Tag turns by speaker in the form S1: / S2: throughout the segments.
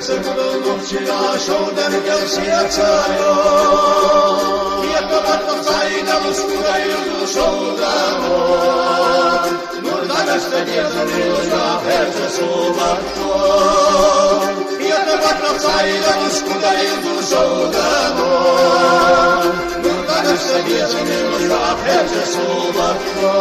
S1: Sırtın okçuya şovdan gelsiyatsayo Yakabatla sayda uskura yüzü şovdan Nurdan estediyatını ucak herce sumakto Yakabatla sayda uskura yüzü şovdan Nurdan estediyatını ucak herce sumakto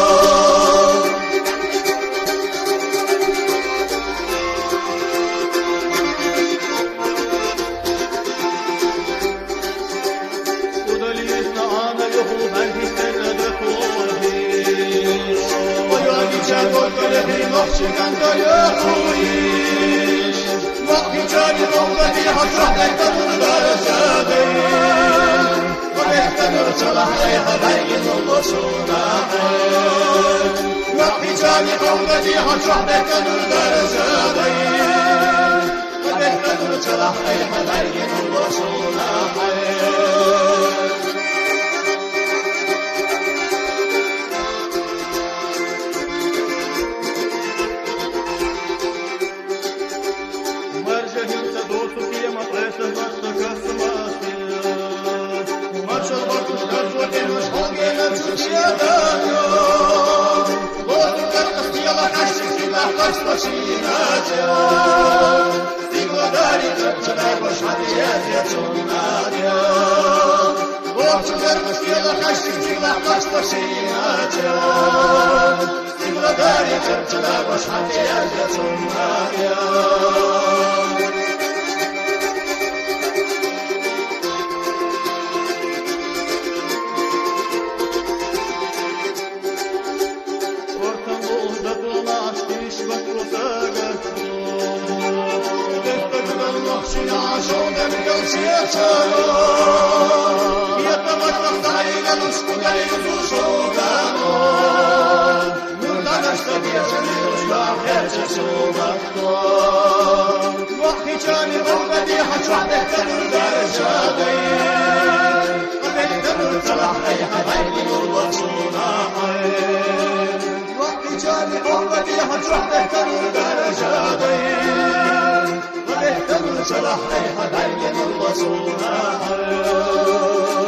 S1: Çıkanda yokuyiş Vakti cani boğdaki hatrahtekta durdarısadır Vakti nurçalahday habergin olursunadır Vakti cani boğdaki hatrahtekta durdarısadır Vakti nurçalahday habergin olursunadır صلاح أي حد عين الوصول